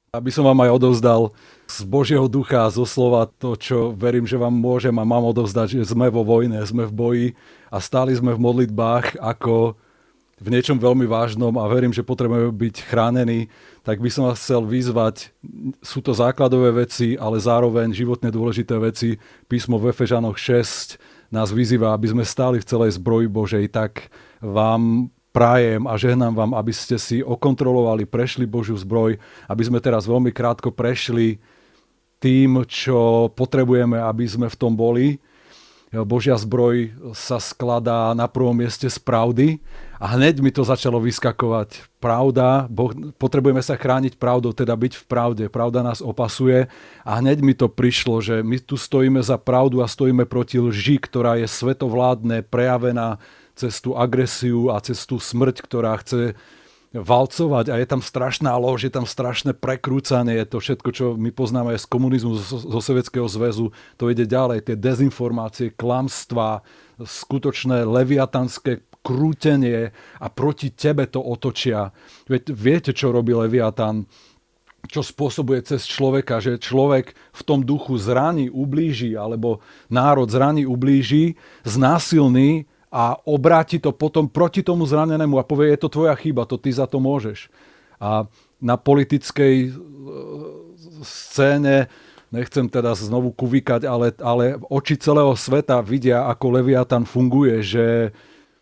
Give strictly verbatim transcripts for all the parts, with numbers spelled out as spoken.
Aby som vám aj odovzdal z Božieho ducha a zo slova to, čo verím, že vám môžem a mám odovzdať, že sme vo vojne, sme v boji a stáli sme v modlitbách ako v niečom veľmi vážnom a verím, že potrebujeme byť chránení, tak by som vás chcel vyzvať. Sú to základové veci, ale zároveň životne dôležité veci. Písmo v Efežanoch šesť nás vyzýva, aby sme stáli v celej zbroji Božej, tak vám prajem a žehnám vám, aby ste si okontrolovali, prešli Božiu zbroj, aby sme teraz veľmi krátko prešli tým, čo potrebujeme, aby sme v tom boli. Božia zbroj sa skladá na prvom mieste z pravdy a hneď mi to začalo vyskakovať. Pravda, boh, potrebujeme sa chrániť pravdou, teda byť v pravde. Pravda nás opasuje a hneď mi to prišlo, že my tu stojíme za pravdu a stojíme proti lži, ktorá je svetovládne, prejavená cez tú agresiu a cez tú smrť, ktorá chce valcovať a je tam strašná lož, je tam strašné prekrúcanie, je to všetko, čo my poznáme z komunizmu, zo, zo Sovietskeho zväzu, to ide ďalej, tie dezinformácie, klamstvá, skutočné leviatanské krútenie a proti tebe to otočia. Viete, čo robí Leviatan? Čo spôsobuje cez človeka, že človek v tom duchu zraní, ublíži, alebo národ zraní, ublíži, znásilní a obráti to potom proti tomu zranenému a povie, je to tvoja chyba, to ty za to môžeš. A na politickej scéne, nechcem teda znovu kuvikať, ale, ale oči celého sveta vidia, ako Leviatan funguje, že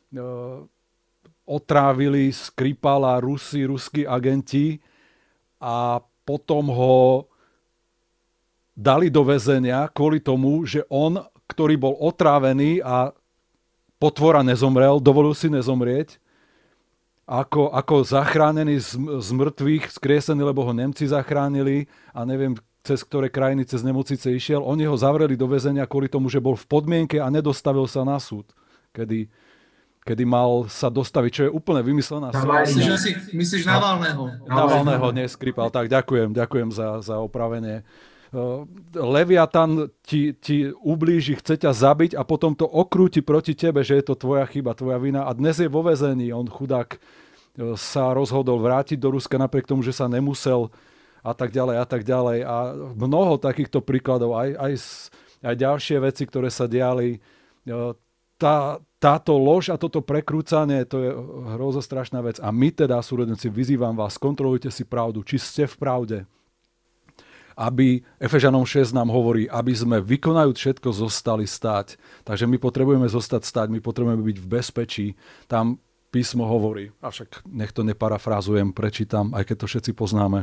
otrávili Skripala Rusi, ruskí agenti a potom ho dali do väzenia kvôli tomu, že on, ktorý bol otrávený a potvora nezomrel, dovolil si nezomrieť, ako, ako zachránený z, z mŕtvych, skriesený, lebo ho Nemci zachránili a neviem, cez ktoré krajiny, cez nemocnice išiel. Oni ho zavreli do väzenia kvôli tomu, že bol v podmienke a nedostavil sa na súd, kedy, kedy mal sa dostaviť, čo je úplne vymyslená scéna. Myslíš, myslíš Navalného? Navalného, nie Skripal. Tak ďakujem, ďakujem za, za opravenie. Leviatan ti, ti ublíži, chce ťa zabiť a potom to okrúti proti tebe, že je to tvoja chyba, tvoja vina a dnes je vo väzení. On chudák sa rozhodol vrátiť do Ruska napriek tomu, že sa nemusel a tak ďalej a tak ďalej a mnoho takýchto príkladov, aj, aj, aj ďalšie veci, ktoré sa diali. Tá, táto lož a toto prekrúcanie, to je hrozostrašná vec a my teda, súrodenci, vyzývam vás, kontrolujte si pravdu, či ste v pravde. Aby Efežanom šesť nám hovorí, aby sme vykonajúc všetko zostali stáť. Takže my potrebujeme zostať stáť, my potrebujeme byť v bezpečí. Tam písmo hovorí, a však nech to neparafrázujem, prečítam, aj keď to všetci poznáme.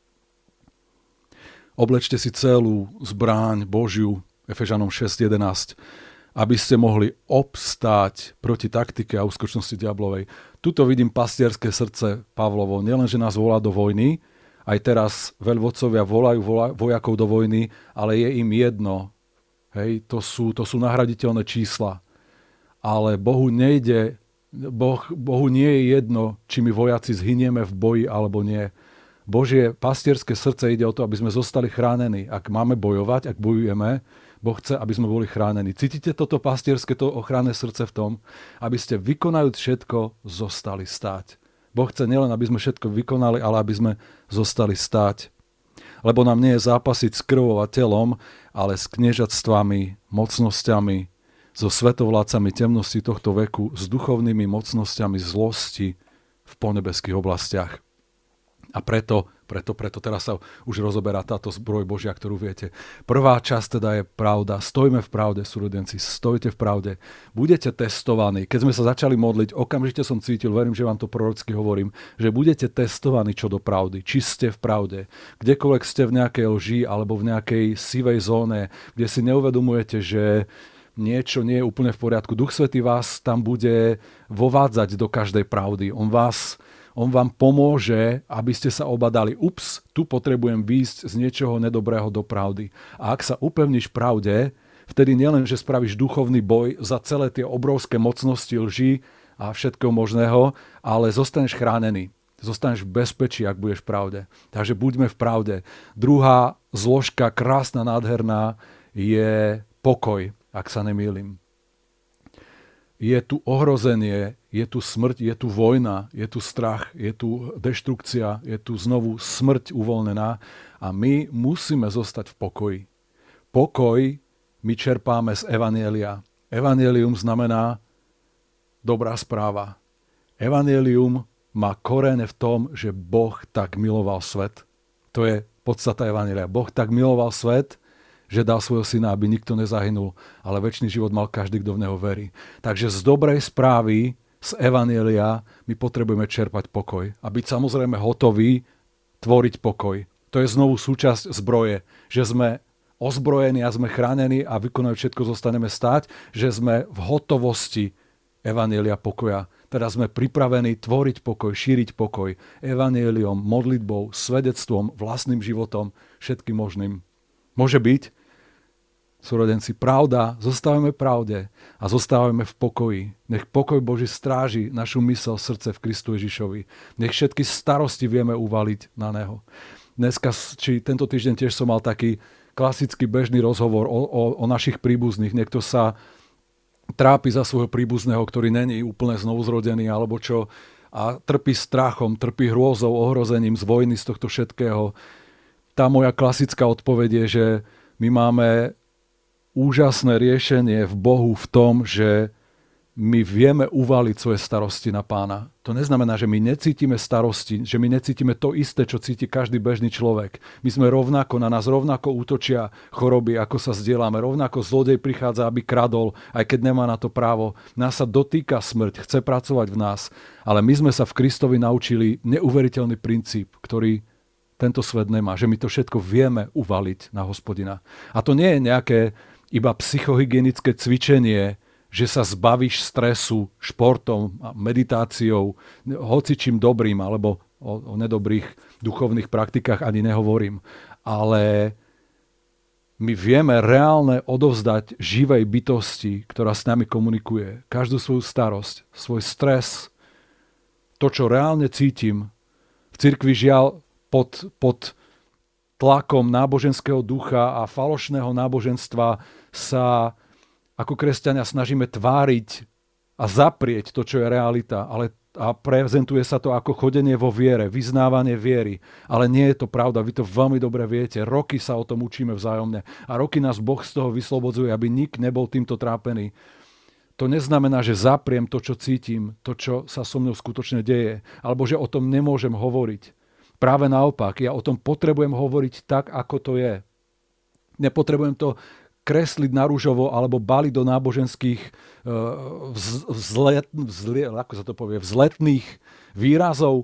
Oblečte si celú zbráň Božiu, Efežanom šesť jedenásť, aby ste mohli obstáť proti taktike a úskočnosti diablovej. Tuto vidím pastierské srdce Pavlovo. Nielen, že nás volá do vojny, aj teraz veľvodcovia volajú vojakov do vojny, ale je im jedno. Hej, to sú, to sú nahraditeľné čísla. Ale Bohu nejde, boh, Bohu nie je jedno, či my vojaci zhynieme v boji alebo nie. Božie pastierské srdce ide o to, aby sme zostali chránení. Ak máme bojovať, ak bojujeme, Boh chce, aby sme boli chránení. Cítite toto pastierské, to ochranné srdce v tom, aby ste vykonajúc všetko, zostali stáť. Boh chce nielen, aby sme všetko vykonali, ale aby sme zostali stáť. Lebo nám nie je zápasiť s krvou a telom, ale s kniežatstvami, mocnosťami, so svetovládcami temnosti tohto veku, s duchovnými mocnosťami zlosti v ponebeských oblastiach. A preto, preto, preto teraz sa už rozoberá táto zbroj Božia, ktorú viete. Prvá časť teda je pravda. Stojme v pravde, súrodenci, stojte v pravde. Budete testovaní. Keď sme sa začali modliť, okamžite som cítil, verím, že vám to prorocky hovorím, že budete testovaní čo do pravdy. Či ste v pravde. Kdekoľvek ste v nejakej lži alebo v nejakej sivej zóne, kde si neuvedomujete, že niečo nie je úplne v poriadku. Duch Svätý vás tam bude vovádzať do každej pravdy. On vás On vám pomôže, aby ste sa obadali. Ups, tu potrebujem výjsť z niečoho nedobrého do pravdy. A ak sa upevníš v pravde, vtedy nielen, že spravíš duchovný boj za celé tie obrovské mocnosti lži a všetkého možného, ale zostaneš chránený. Zostaneš v bezpečí, ak budeš v pravde. Takže buďme v pravde. Druhá zložka, krásna, nádherná, je pokoj, ak sa nemýlim. je tu ohrozenie, je tu smrť, je tu vojna, je tu strach, je tu deštrukcia, je tu znovu smrť uvoľnená a my musíme zostať v pokoji. Pokoj my čerpáme z evanjelia. Evanjelium znamená dobrá správa. Evanjelium má korene v tom, že Boh tak miloval svet. To je podstata evanjelia. Boh tak miloval svet, že dal svojho syna, aby nikto nezahynul, ale večný život mal každý, kto v neho verí. Takže z dobrej správy, z evanjelia, my potrebujeme čerpať pokoj. A byť samozrejme hotoví tvoriť pokoj. To je znovu súčasť zbroje, že sme ozbrojení a sme chránení a vykonať všetko zostaneme stáť, že sme v hotovosti evanjelia pokoja. Teda sme pripravení tvoriť pokoj, šíriť pokoj evanjeliom, modlitbou, svedectvom, vlastným životom, všetkým možným. Môže byť, súrodenci, pravda, zostávame pravde a zostávame v pokoji. Nech pokoj Boží stráži našu mysel, srdce v Kristu Ježišovi. Nech všetky starosti vieme uvaliť na Neho. Dneska, či tento týždeň tiež som mal taký klasický bežný rozhovor o, o, o našich príbuzných. Niekto sa trápi za svojho príbuzného, ktorý není úplne znovuzrodený, alebo čo, a trpí strachom, trpí hrôzou, ohrozením z vojny, z tohto všetkého. Tá moja klasická odpoveď je, že my máme úžasné riešenie v Bohu v tom, že my vieme uvaliť svoje starosti na Pána. To neznamená, že my necítime starosti, že my necítime to isté, čo cíti každý bežný človek. My sme rovnako, na nás rovnako útočia choroby, ako sa zdieľame. Rovnako zlodej prichádza, aby kradol, aj keď nemá na to právo. Nás sa dotýka smrť, chce pracovať v nás. Ale my sme sa v Kristovi naučili neuveriteľný princíp, ktorý tento svet nemá. Že my to všetko vieme uvaliť na Hospodina. A to nie je nejaké iba psychohygienické cvičenie, že sa zbavíš stresu športom, meditáciou, hocičím dobrým, alebo o, o nedobrých duchovných praktikách ani nehovorím. Ale my vieme reálne odovzdať živej bytosti, ktorá s nami komunikuje, každú svoju starosť, svoj stres, to, čo reálne cítim. V cirkvi žiaľ pod, pod tlakom náboženského ducha a falošného náboženstva sa ako kresťania snažíme tváriť a zaprieť to, čo je realita, ale a prezentuje sa to ako chodenie vo viere, vyznávanie viery. Ale nie je to pravda, vy to veľmi dobre viete. Roky sa o tom učíme vzájomne a roky nás Boh z toho vyslobodzuje, aby nik nebol týmto trápený. To neznamená, že zapriem to, čo cítim, to, čo sa so mnou skutočne deje, alebo že o tom nemôžem hovoriť. Práve naopak, ja o tom potrebujem hovoriť tak, ako to je. Nepotrebujem to kresliť na ružovo alebo baliť do náboženských vzlet, vzlet, ako sa to povie, vzletných výrazov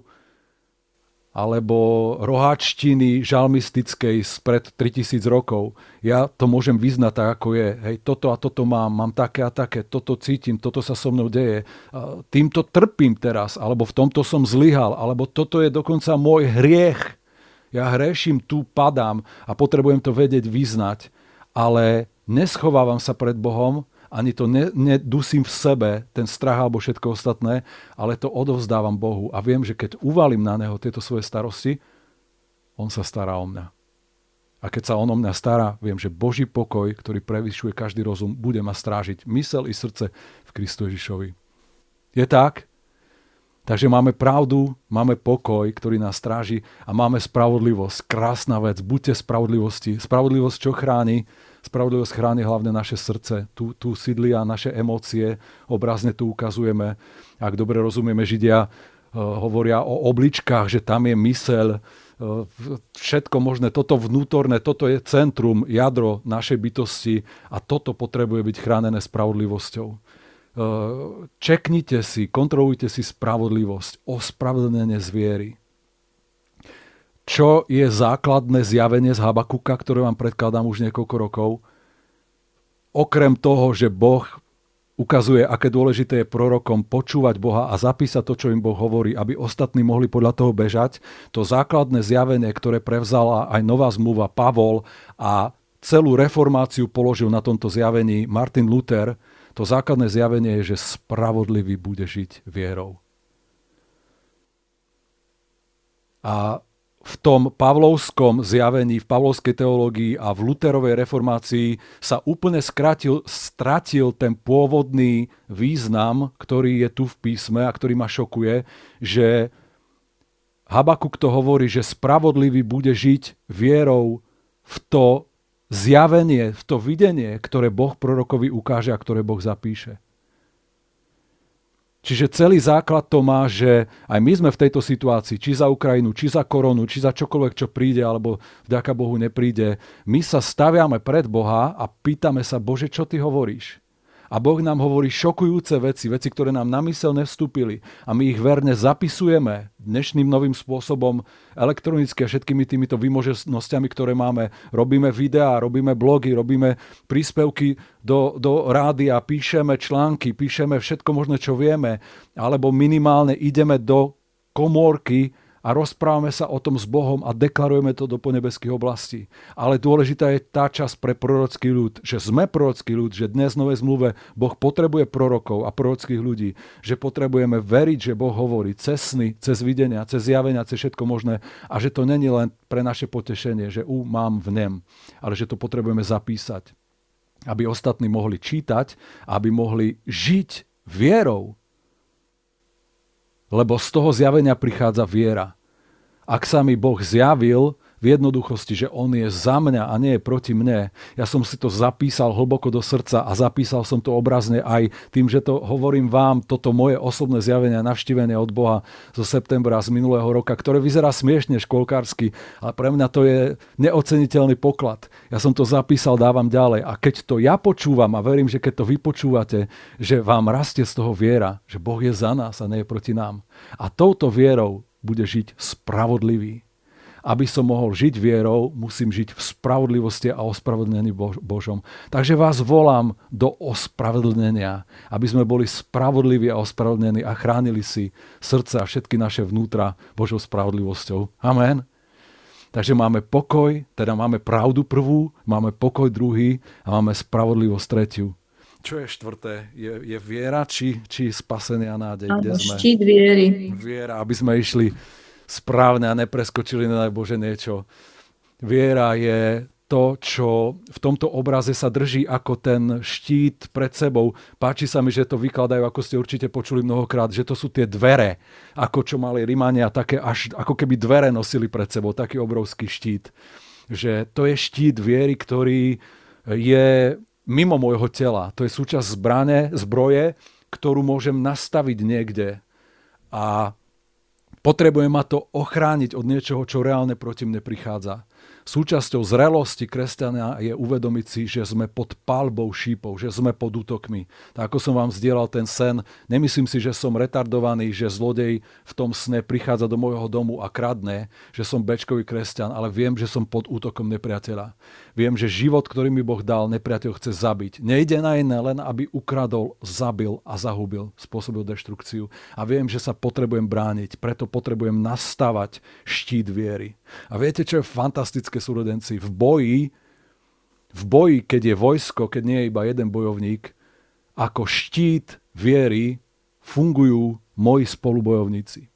alebo roháčtiny žalmistickej spred tritisíc rokov. Ja to môžem vyznať tak, ako je. Hej, toto a toto mám, mám také a také, toto cítim, toto sa so mnou deje. Týmto trpím teraz, alebo v tomto som zlyhal, alebo toto je dokonca môj hriech. Ja hreším, tu padám a potrebujem to vedieť vyznať. Ale neschovávam sa pred Bohom, ani to ne, nedusím v sebe, ten strach alebo všetko ostatné, ale to odovzdávam Bohu. A viem, že keď uvalím na Neho tieto svoje starosti, On sa stará o mňa. A keď sa On o mňa stará, viem, že Boží pokoj, ktorý prevyšuje každý rozum, bude ma strážiť mysel i srdce v Kristu Ježišovi. Je tak? Takže máme pravdu, máme pokoj, ktorý nás stráži a máme spravodlivosť. Krásna vec, buďte spravodlivosti. Spravodlivosť čo chráni? Spravodlivosť chráni hlavne naše srdce. Tu, tu sídlia naše emócie, obrazne tu ukazujeme. Ak dobre rozumieme, Židia uh, hovoria o obličkách, že tam je myseľ, uh, všetko možné, toto vnútorné, toto je centrum, jadro našej bytosti a toto potrebuje byť chránené spravodlivosťou. Čeknite si, kontrolujte si spravodlivosť, ospravedlnenie z viery. Čo je základné zjavenie z Habakuka, ktoré vám predkladám už niekoľko rokov? Okrem toho, že Boh ukazuje, aké dôležité je prorokom počúvať Boha a zapísať to, čo im Boh hovorí, aby ostatní mohli podľa toho bežať, to základné zjavenie, ktoré prevzala aj nová zmluva Pavol a celú reformáciu položil na tomto zjavení Martin Luther, to základné zjavenie je, že spravodlivý bude žiť vierou. A v tom pavlovskom zjavení, v pavlovskej teológii a v Lutherovej reformácii sa úplne skratil, stratil ten pôvodný význam, ktorý je tu v písme a ktorý ma šokuje, že Habakuk to hovorí, že spravodlivý bude žiť vierou v to zjavenie, v to videnie, ktoré Boh prorokovi ukáže a ktoré Boh zapíše. Čiže celý základ to má, že aj my sme v tejto situácii, či za Ukrajinu, či za koronu, či za čokoľvek, čo príde, alebo vďaka Bohu nepríde, my sa staviame pred Boha a pýtame sa, Bože, čo ty hovoríš? A Boh nám hovorí šokujúce veci, veci, ktoré nám na myseľ nevstúpili. A my ich verne zapisujeme dnešným novým spôsobom, elektronicky a všetkými týmito výmožnosťami, ktoré máme. Robíme videá, robíme blogy, robíme príspevky do, do rádia, píšeme články, píšeme všetko možné, čo vieme. Alebo minimálne ideme do komórky a rozprávame sa o tom s Bohom a deklarujeme to do ponebeských oblastí. Ale dôležitá je tá časť pre prorocký ľud, že sme prorocký ľud, že dnes v Novej zmluve Boh potrebuje prorokov a prorockých ľudí, že potrebujeme veriť, že Boh hovorí cez sny, cez videnia, cez zjavenia, cez všetko možné a že to není len pre naše potešenie, že u mám v nem, ale že to potrebujeme zapísať, aby ostatní mohli čítať, aby mohli žiť vierou. Lebo z toho zjavenia prichádza viera. Ak sa mi Boh zjavil v jednoduchosti, že on je za mňa a nie je proti mne, ja som si to zapísal hlboko do srdca a zapísal som to obrazne aj tým, že to hovorím vám, toto moje osobné zjavenie a navštívenie od Boha zo septembra z minulého roka, ktoré vyzerá smiešne školkársky, ale pre mňa to je neoceniteľný poklad. Ja som to zapísal, dávam ďalej a keď to ja počúvam a verím, že keď to vy počúvate, že vám rastie z toho viera, že Boh je za nás a nie je proti nám. A touto vierou bude žiť spravodlivý. Aby som mohol žiť vierou, musím žiť v spravodlivosti a ospravedlnení Božom. Takže vás volám do ospravedlnenia, aby sme boli spravodliví a ospravedlnení a chránili si srdce a všetky naše vnútra Božou spravodlivosťou. Amen. Takže máme pokoj, teda máme pravdu prvú, máme pokoj druhý a máme spravodlivosť tretiu. Čo je štvrté? Je, je viera, či, či spasenie a nádej? Áno, štít viery. Viera, aby sme išli správne a nepreskočili, nedaj Bože, niečo. Viera je to, čo v tomto obraze sa drží ako ten štít pred sebou. Páči sa mi, že to vykladajú, ako ste určite počuli mnohokrát, že to sú tie dvere, ako čo mali Rimania, také až ako keby dvere nosili pred sebou, taký obrovský štít. Že to je štít viery, ktorý je mimo môjho tela. To je súčasť zbrane, zbroje, ktorú môžem nastaviť niekde. A potrebujem ma to ochrániť od niečoho, čo reálne proti mne prichádza. Súčasťou zrelosti kresťana je uvedomiť si, že sme pod palbou šípov, že sme pod útokmi. Tak ako som vám zdieľal ten sen, nemyslím si, že som retardovaný, že zlodej v tom sne prichádza do môjho domu a kradne, že som bečkový kresťan, ale viem, že som pod útokom nepriateľa. Viem, že život, ktorý mi Boh dal, nepriateľ chce zabiť. Nejde na iné, len aby ukradol, zabil a zahubil, spôsobil deštrukciu. A viem, že sa potrebujem brániť, preto potrebujem nastavať štít viery. A viete, čo je fantastické, súrodenci? V boji, v boji, keď je vojsko, keď nie je iba jeden bojovník, ako štít viery fungujú moji spolubojovníci.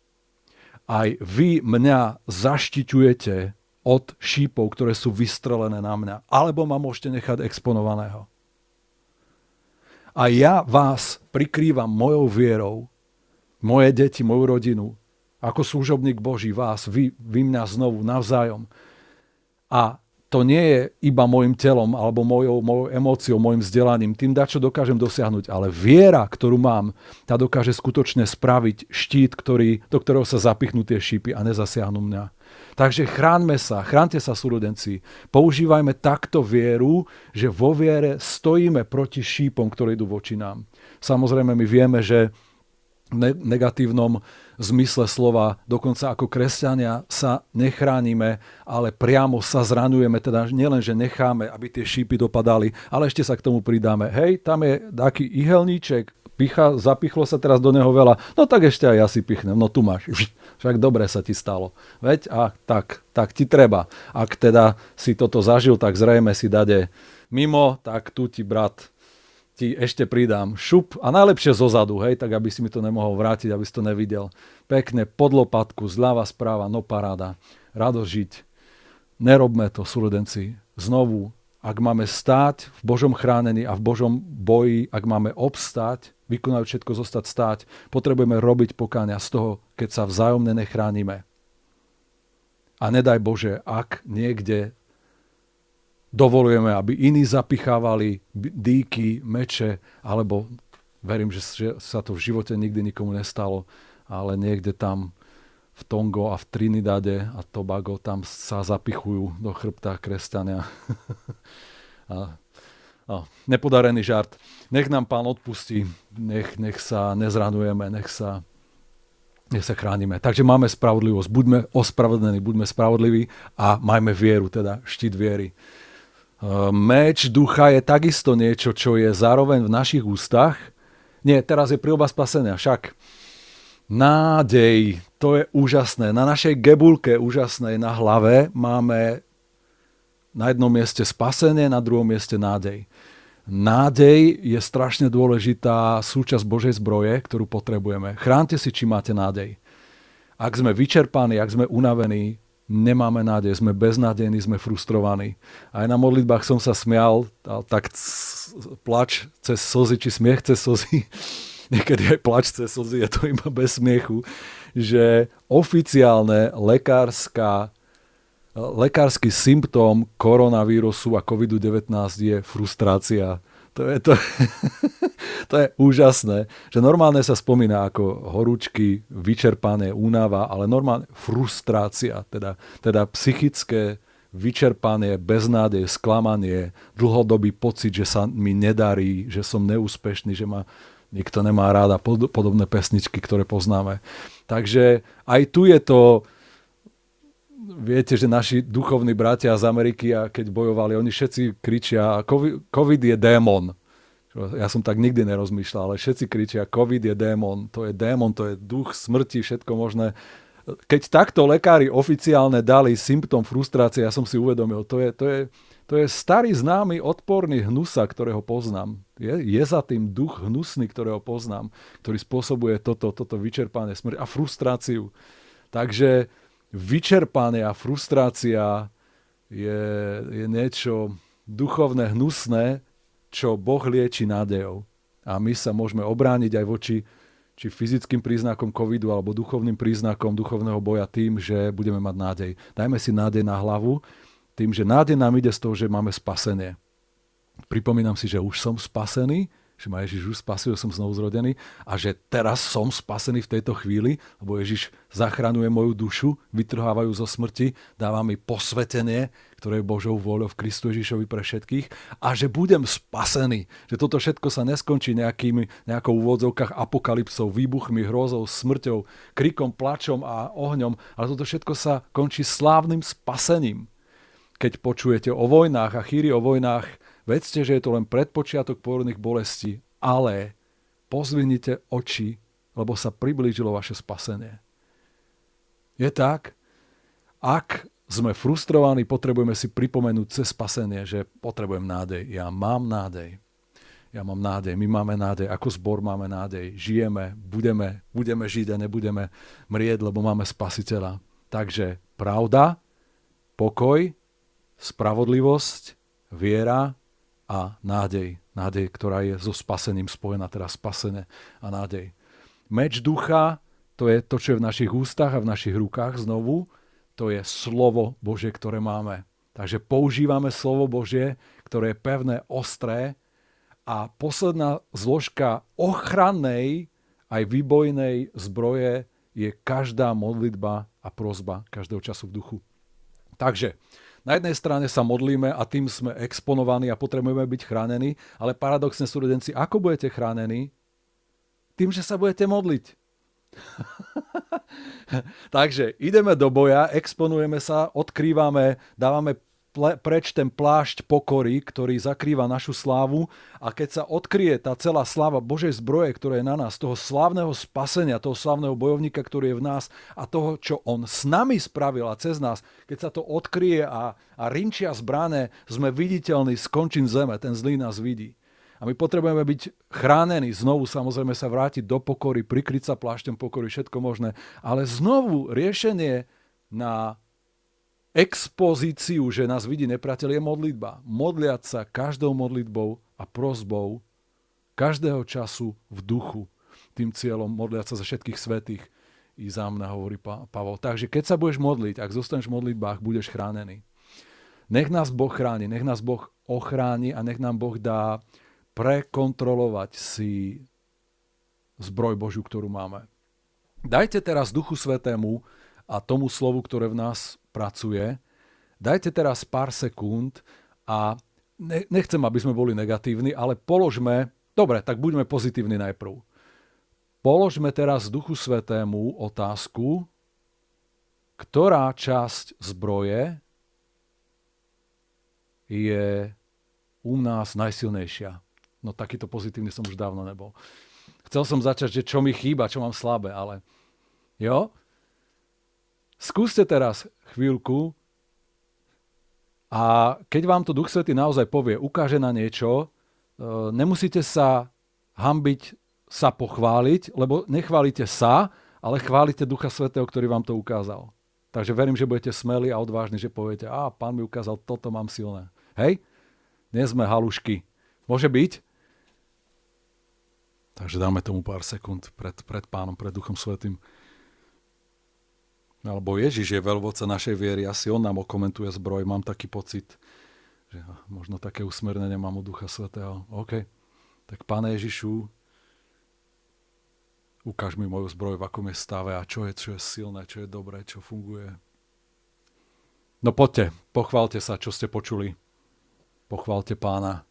Aj vy mňa zaštiťujete od šípov, ktoré sú vystrelené na mňa. Alebo ma môžete nechať exponovaného. A ja vás prikrývam mojou vierou, moje deti, moju rodinu, ako služobník Boží vás, vy, vy mňa znovu navzájom. A to nie je iba môjim telom, alebo mojou, mojou emóciou, môjim vzdelaním, tým dačo dokážem dosiahnuť, ale viera, ktorú mám, tá dokáže skutočne spraviť štít, ktorý, do ktorého sa zapichnú tie šípy a nezasiahnu mňa. Takže chráňme sa, chránte sa, súrodenci. Používajme takto vieru, že vo viere stojíme proti šípom, ktoré idú voči nám. Samozrejme, my vieme, že v negatívnom zmysle slova, dokonca ako kresťania sa nechránime, ale priamo sa zraňujeme, teda nielen, že necháme, aby tie šípy dopadali, ale ešte sa k tomu pridáme. Hej, tam je taký ihelníček, picha, zapichlo sa teraz do neho veľa, no tak ešte aj ja si pichnem, no tu máš, však dobre sa ti stalo. Veď, a tak, tak ti treba. Ak teda si toto zažil, tak zrejme si dade mimo, tak tu ti brat ti ešte pridám šup a najlepšie zozadu, hej, tak aby si mi to nemohol vrátiť, aby si to nevidel. Pekne pod lopatku, zľava, správa, no paráda. radosť žiť. Nerobme to, súrodenci. Znovu, ak máme stáť v Božom chránení a v Božom boji, ak máme obstáť, vykonať všetko, zostať stáť, potrebujeme robiť pokánia z toho, keď sa vzájomne nechránime. A nedaj Bože, ak niekde dovolujeme, aby iní zapichávali dýky, meče, alebo verím, že sa to v živote nikdy nikomu nestalo, ale niekde tam v Tongo a v Trinidade a Tobago tam sa zapichujú do chrbta kresťania. a, a, nepodarený žart. Nech nám Pán odpustí, nech, nech sa nezranujeme, nech sa, nech sa chránime. Takže máme spravodlivosť, buďme ospravedlnení, buďme spravodliví a majme vieru, teda štít viery. Meč ducha je takisto niečo, čo je zároveň v našich ústach. Nie, teraz je príľuba spasenia, však nádej, to je úžasné. Na našej gebulke úžasnej na hlave máme na jednom mieste spasenie, na druhom mieste nádej. Nádej je strašne dôležitá súčasť Božej zbroje, ktorú potrebujeme. Chránte si, či máte nádej. Ak sme vyčerpaní, ak sme unavení, nemáme nádej, sme beznádejní, sme frustrovaní. Aj na modlitbách som sa smial, tak plač cez slzy, či smiech cez slzy, niekedy aj plač cez slzy, je to iba bez smiechu, že oficiálne lekárska, lekársky symptóm koronavírusu a kovid devätnásť je frustrácia. To je, to, to je úžasné, že normálne sa spomína ako horúčky, vyčerpané, únava, ale normálne frustrácia, teda, teda psychické vyčerpanie, beznádej, sklamanie, dlhodobý pocit, že sa mi nedarí, že som neúspešný, že ma nikto nemá rád a podobné pesničky, ktoré poznáme. Takže aj tu je to. Viete, že naši duchovní bratia z Ameriky, a keď bojovali, oni všetci kričia, COVID je démon. Ja som tak nikdy nerozmýšľal, ale všetci kričia, COVID je démon. To je démon, to je duch smrti, všetko možné. Keď takto lekári oficiálne dali symptóm frustrácie, ja som si uvedomil, to je, to je, to je starý známy odporný hnusa, ktorého poznám. Je, je za tým duch hnusný, ktorého poznám, ktorý spôsobuje toto, toto vyčerpanie, smrť a frustráciu. Takže vyčerpanie a frustrácia je, je niečo duchovné, hnusné, čo Boh lieči nádejou. A my sa môžeme obrániť aj voči či fyzickým príznakom covidu alebo duchovným príznakom duchovného boja tým, že budeme mať nádej. Dajme si nádej na hlavu tým, že nádej nám ide z toho, že máme spasenie. Pripomínam si, že už som spasený, že ma Ježiš už spasil, som znovu zrodený a že teraz som spasený v tejto chvíli, lebo Ježiš zachraňuje moju dušu, vytrhávajú zo smrti, dáva mi posvetenie, ktoré je Božou vôľou v Kristu Ježišovi pre všetkých a že budem spasený. Že toto všetko sa neskončí nejakými, nejakou úvodzovkách apokalypsou, výbuchmi, hrôzou, smrťou, krikom, plačom a ohňom, ale toto všetko sa končí slávnym spasením. Keď počujete o vojnách a chýri o vojnách, vedzte, že je to len predpočiatok pôrodných bolestí, ale pozvinite oči, lebo sa priblížilo vaše spasenie. Je tak? Ak sme frustrovaní, potrebujeme si pripomenúť cez spasenie, že potrebujem nádej. Ja mám nádej. Ja mám nádej. My máme nádej. Ako zbor máme nádej. Žijeme, budeme, budeme žiť a nebudeme mrieť, lebo máme Spasiteľa. Takže pravda, pokoj, spravodlivosť, viera a nádej. Nádej, ktorá je so spasením spojená, teda spasenie a nádej. Meč ducha, to je to, čo je v našich ústach a v našich rukách znovu, to je slovo Božie, ktoré máme. Takže používame slovo Božie, ktoré je pevné, ostré a posledná zložka ochrannej aj výbojnej zbroje je každá modlitba a prosba každého času v duchu. Takže na jednej strane sa modlíme a tým sme exponovaní a potrebujeme byť chránení, ale paradoxne, súrodenci, ako budete chránení? Tým, že sa budete modliť. Takže ideme do boja, exponujeme sa, odkrývame, dávame preč ten plášť pokory, ktorý zakrýva našu slávu a keď sa odkryje tá celá sláva Božej zbroje, ktorá je na nás, toho slávneho spasenia, toho slávneho bojovníka, ktorý je v nás a toho, čo on s nami spravil a cez nás, keď sa to odkryje a, a rinčia zbrané, sme viditeľní z končín zeme, ten zlý nás vidí. A my potrebujeme byť chránení, znovu samozrejme sa vrátiť do pokory, prikryť sa plášťom pokory, všetko možné, ale znovu riešenie na expozíciu, že nás vidí nepriateľ, je modlitba. Modliať sa každou modlitbou a prosbou každého času v duchu. Tým cieľom modliať sa za všetkých svätých i za mňa, hovorí Pavol. Takže keď sa budeš modliť, ak zostaneš v modlitbách, budeš chránený. Nech nás Boh chráni, nech nás Boh ochráni a nech nám Boh dá prekontrolovať si zbroj Božiu, ktorú máme. Dajte teraz Duchu Svätému a tomu slovu, ktoré v nás pracuje, dajte teraz pár sekúnd a nechcem, aby sme boli negatívni, ale položme, dobre, tak buďme pozitívni najprv. Položme teraz Duchu Svätému otázku, ktorá časť zbroje je u nás najsilnejšia. No takýto pozitívny som už dávno nebol. Chcel som začať, že čo mi chýba, čo mám slabé, ale jo? Skúste teraz chvíľku a keď vám to Duch Svätý naozaj povie, ukáže na niečo, nemusíte sa hanbiť sa pochváliť, lebo nechválite sa, ale chválite Ducha Svätého, ktorý vám to ukázal. Takže verím, že budete smelí a odvážni, že poviete, a Pán mi ukázal, toto mám silné. Hej? Nie sme halušky. Môže byť? Takže dáme tomu pár sekúnd pred, pred Pánom, pred Duchom Svätým. Alebo Ježiš je veľvodca našej viery, asi on nám okomentuje zbroj, mám taký pocit, že možno také usmernenie mám u Ducha Svätého. OK, tak Pane Ježišu, ukáž mi moju zbroj, v akom je stave a čo je, čo je silné, čo je dobré, čo funguje. No poďte, pochválte sa, čo ste počuli. Pochválte Pána.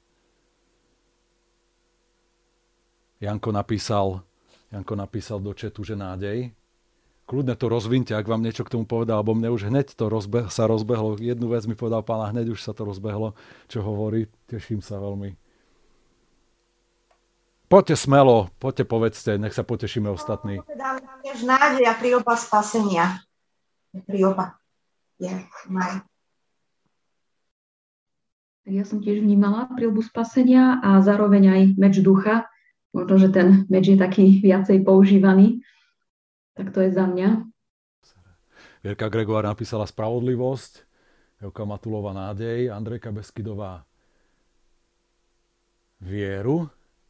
Janko napísal, Janko napísal do chatu, že nádej. Kľudne to rozvinte, ak vám niečo k tomu povedal, alebo mne už hneď to rozbe- sa rozbehlo. Jednu vec mi povedal Pán a hneď už sa to rozbehlo, čo hovorí. Teším sa veľmi. Poďte smelo, poďte povedzte, nech sa potešíme ostatní. Povedal tiež nádej a príľuba spasenia. Príľuba. Je, maj. Ja som tiež vnímala príľubu spasenia a zároveň aj meč ducha. Možno, že ten meč je taký viacej používaný. Tak to je za mňa. Vierka Gregoár napísala spravodlivosť, Evka Matulová nádej, Andrejka Beskydová vieru,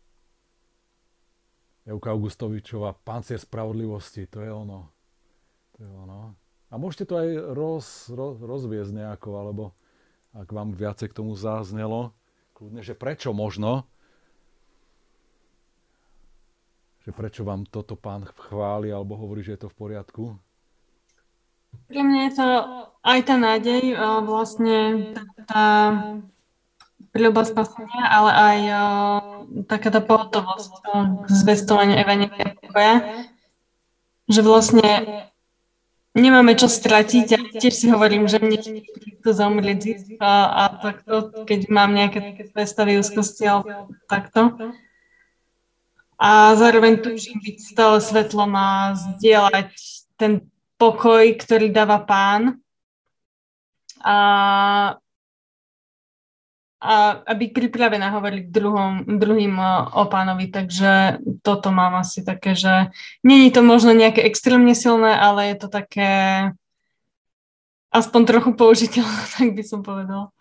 Evka Augustovičová pancier spravodlivosti, to je ono. To je ono. A môžete to aj roz, roz, rozviesť nejako, alebo ak vám viacej k tomu zaznelo, kľudne, že prečo možno, že prečo vám toto Pán chváli alebo hovorí, že je to v poriadku? Pre mňa je to aj tá nádej, vlastne tá príľuba spasenia, ale aj taká tá pohotovosť k zvestovaniu evanjelia pokoja, že vlastne nemáme čo stratiť a tiež si hovorím, že mne to zaumrieť zisk a, a takto, keď mám nejaké stavy úzkosti alebo takto. A zároveň túžim byť stále svetlom a zdieľať ten pokoj, ktorý dáva Pán. A, a, a byť pripravená hovoriť druhom, druhým o Pánovi. Takže toto mám asi také, že nie je to možno nejaké extrémne silné, ale je to také aspoň trochu použiteľné, tak by som povedala.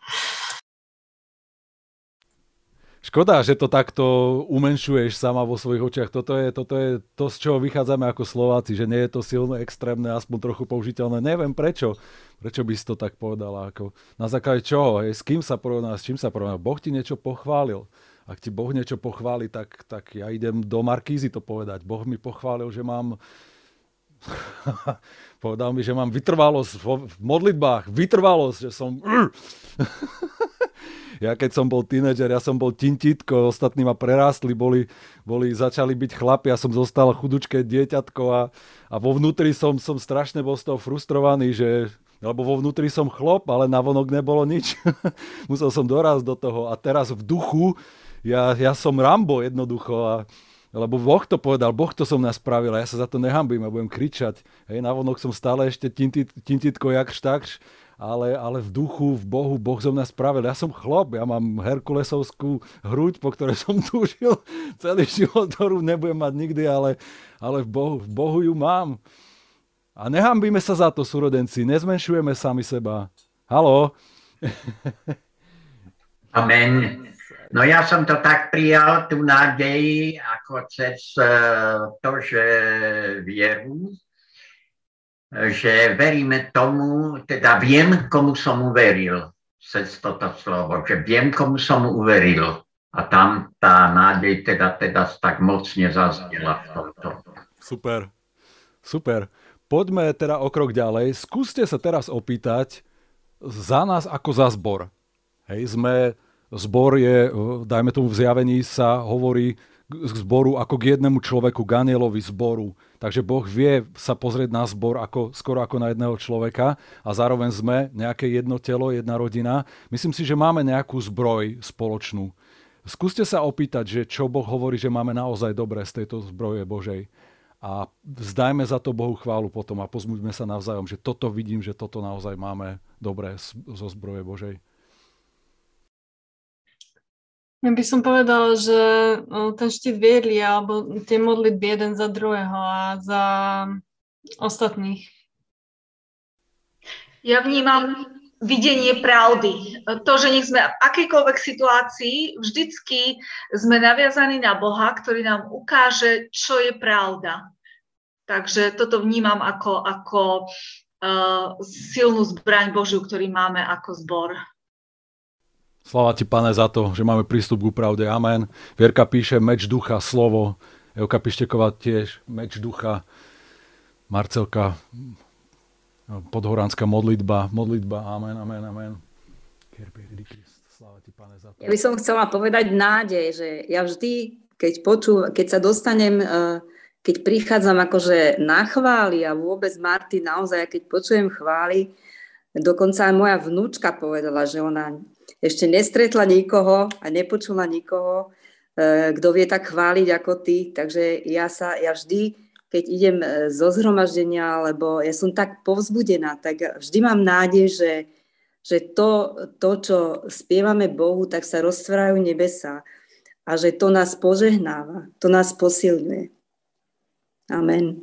Škoda, že to takto umenšuješ sama vo svojich očiach. Toto je, toto je to, z čoho vychádzame ako Slováci, že nie je to silné, extrémne, aspoň trochu použiteľné. Neviem prečo. Prečo by si to tak povedala? Ako, na základe čoho? Hej, s kým sa porovná? S čím sa porovná? Boh ti niečo pochválil. Ak ti Boh niečo pochváli, tak, tak ja idem do Markízy to povedať. Boh mi pochválil, že mám... Povedal mi, že mám vytrvalosť v modlitbách. Vytrvalosť, že som... Ja keď som bol tínedžer, ja som bol tintítko, ostatní ma prerástli, boli, boli, začali byť chlapi, ja som zostal chudučké dieťatko a, a vo vnútri som, som strašne bol z toho frustrovaný, že, lebo vo vnútri som chlop, ale navonok nebolo nič. Musel som dorásť do toho a teraz v duchu, ja, ja som Rambo jednoducho, a, lebo Boh to povedal, Boh to som nás spravil a ja sa za to nehambím a budem kričať. Hej, navonok som stále ešte tintit, tintítko jakž takž, Ale, ale v duchu, v Bohu, Boh zo mňa spravil. Ja som chlop, ja mám herkulesovskú hruď, po ktorej som túžil celý život, ktorú nebudem mať nikdy, ale, ale v, Bohu, v Bohu ju mám. A nehambíme sa za to, súrodenci, nezmenšujeme sami seba. Haló? Amen. No ja som to tak prijal, tú nádej, ako cez to, že vieru, že veríme tomu, teda viem, komu som uveril cez toto slovo, že viem, komu som uveril. A tam tá nádej teda, teda tak mocne zaznela v tomto. Super, super. Poďme teda o krok ďalej. Skúste sa teraz opýtať za nás ako za zbor. Hej, sme, zbor je, dajme tomu v zjavení sa hovorí k zboru ako k jednému človeku, k anielovi zboru. Takže Boh vie sa pozrieť na zbor ako, skoro ako na jedného človeka a zároveň sme nejaké jedno telo, jedna rodina. Myslím si, že máme nejakú zbroj spoločnú. Skúste sa opýtať, že čo Boh hovorí, že máme naozaj dobré z tejto zbroje Božej. A vzdajme za to Bohu chválu potom a pozbuďme sa navzájom, že toto vidím, že toto naozaj máme dobré zo zbroje Božej. Ja by som povedala, že ten štít viery alebo tie modlitby jeden za druhého a za ostatných. Ja vnímam videnie pravdy. To, že nech sme v akejkoľvek situácii, vždycky sme naviazaní na Boha, ktorý nám ukáže, čo je pravda. Takže toto vnímam ako, ako uh, silnú zbraň Božiu, ktorý máme ako zbor. Sláva ti, Pane, za to, že máme prístup k pravde. Amen. Vierka píše meč ducha, slovo. Evka Pišteková tiež meč ducha. Marcelka podhoránska modlitba, modlitba, amen, amen, amen. Sláva ti, Pane, za to. Ja by som chcela povedať nádej, že ja vždy, keď počúvam, keď sa dostanem, keď prichádzam akože na chvály a vôbec Martin naozaj, keď počujem chvály, dokonca aj moja vnúčka povedala, že ona ešte nestretla nikoho a nepočula nikoho, kto vie tak chváliť ako ty, takže ja sa, ja vždy keď idem zo zhromaždenia, lebo ja som tak povzbudená, tak vždy mám nádej, že, že to, to, čo spievame Bohu, tak sa roztvárajú nebesá a že to nás požehnáva, to nás posilňuje. Amen.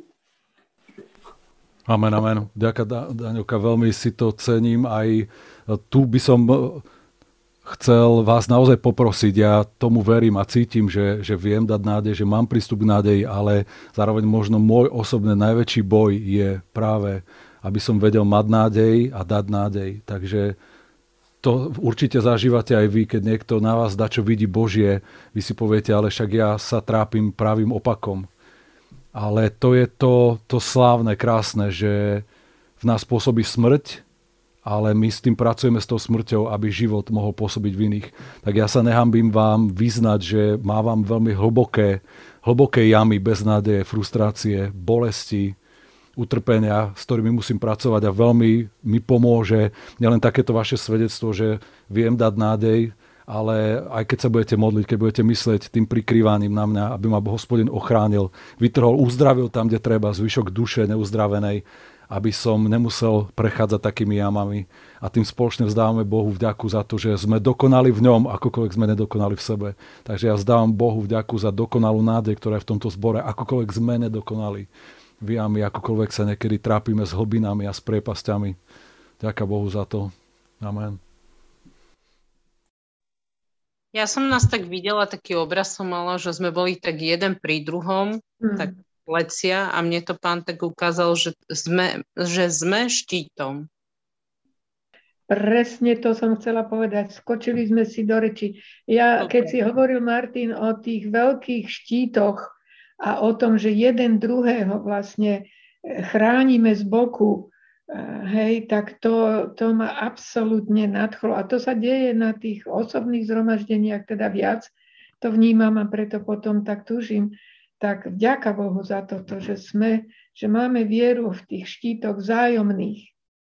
Amen, amen. Ďakujem, Daňovka, veľmi si to cením. Aj tu by som chcel vás naozaj poprosiť, ja tomu verím a cítim, že, že viem dať nádej, že mám prístup k nádeji, ale zároveň možno môj osobný najväčší boj je práve, aby som vedel mať nádej a dať nádej. Takže to určite zažívate aj vy, keď niekto na vás dá, čo vidí Božie, vy si poviete, ale však ja sa trápim pravým opakom. Ale to je to, to slávne, krásne, že v nás pôsobí smrť, ale my s tým pracujeme s tou smrťou, aby život mohol pôsobiť v iných. Tak ja sa nehambím vám vyznať, že mávam veľmi hlboké, hlboké jamy beznádeje, frustrácie, bolesti, utrpenia, s ktorými musím pracovať a veľmi mi pomôže nielen takéto vaše svedectvo, že viem dať nádej, ale aj keď sa budete modliť, keď budete myslieť tým prikrývaním na mňa, aby ma Hospodin ochránil, vytrhol, uzdravil tam, kde treba, zvyšok duše neuzdravenej, aby som nemusel prechádzať takými jamami. A tým spoločne vzdávame Bohu vďaku za to, že sme dokonali v ňom, akokoľvek sme nedokonali v sebe. Takže ja vzdávam Bohu vďaku za dokonalú nádej, ktorá je v tomto zbore, akokoľvek sme nedokonali v jami, akokoľvek sa niekedy trápime s hlbinami a s priepasťami. Ďakujem Bohu za to. Amen. Ja som nás tak videla, taký obraz som mala, že sme boli tak jeden pri druhom, mm. tak plecia a mne to Pán tak ukázal, že sme, že sme štítom. Presne to som chcela povedať. Skočili sme si do reči. Ja, okay. Keď si hovoril, Martin, o tých veľkých štítoch a o tom, že jeden druhého vlastne chránime z boku, hej, tak to, to ma absolútne nadchlo. A to sa deje na tých osobných zhromaždeniach, teda viac. To vnímam a preto potom tak túžim. Tak vďaka Bohu za toto, že sme, že máme vieru v tých štítoch vzájomných.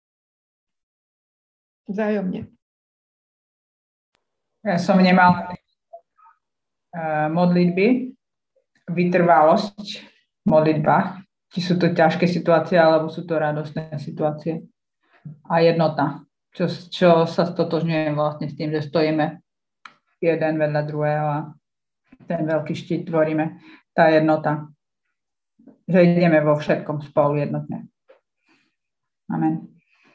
Vzájomne. Ja som nemal uh, modlitby, vytrvalosť v modlitbách, či sú to ťažké situácie, alebo sú to radostné situácie. A jednota, čo, čo sa stotožňujem vlastne s tým, že stojíme jeden vedľa druhého a ten veľký štít tvoríme. Tá jednota, že ideme vo všetkom spolu jednotne. Amen.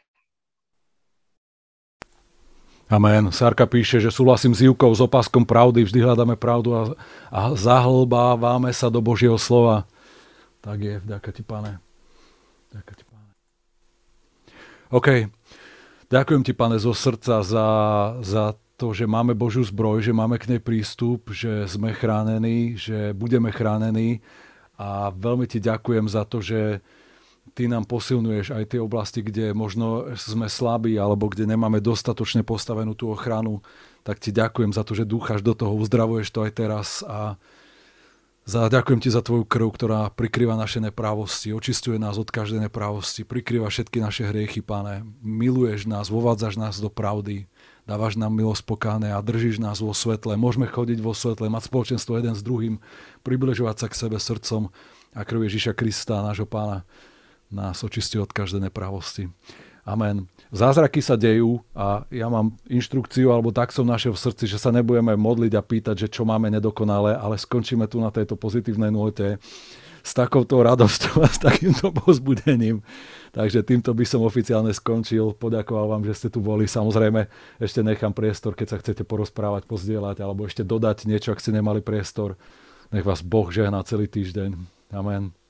Amen. Sárka píše, že súhlasím s Ivkou, s opaskom pravdy, vždy hľadáme pravdu a, a zahlbávame sa do Božieho slova. Tak je, vďaka ti, Pane. Vďaka ti, Pane. OK. Ďakujem ti, Pane, zo srdca za, za to, že máme Božiu zbroj, že máme k nej prístup, že sme chránení, že budeme chránení a veľmi ti ďakujem za to, že ty nám posilňuješ aj tie oblasti, kde možno sme slabí alebo kde nemáme dostatočne postavenú tú ochranu, tak ti ďakujem za to, že dúchaš do toho, uzdravuješ to aj teraz a za, ďakujem ti za tvoju krv, ktorá prikrýva naše neprávosti, očistuje nás od každej neprávosti, prikrýva všetky naše hriechy, Pane. Miluješ nás, vovádzaš nás do pravdy, dávaš nám milosť pokáne a držíš nás vo svetle. Môžeme chodiť vo svetle, mať spoločenstvo jeden s druhým, približovať sa k sebe srdcom a krv Ježiša Krista, nášho Pána, nás očistí od každej neprávosti. Amen. Zázraky sa dejú a ja mám inštrukciu, alebo tak som našiel v srdci, že sa nebudeme modliť a pýtať, že čo máme nedokonalé, ale skončíme tu na tejto pozitívnej note s takouto radosťou a s takýmto povzbudením. Takže týmto by som oficiálne skončil. Poďakoval vám, že ste tu boli. Samozrejme, ešte nechám priestor, keď sa chcete porozprávať, pozdieľať, alebo ešte dodať niečo, ak ste nemali priestor. Nech vás Boh žehná celý týždeň. Amen.